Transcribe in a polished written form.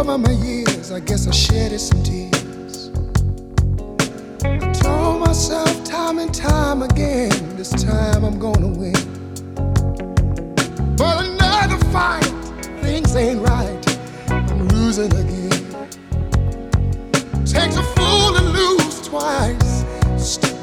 of my years, I guess I shedded some tears. I told myself time and time again, this time I'm gonna win. But another fight, things ain't right, I'm losing again.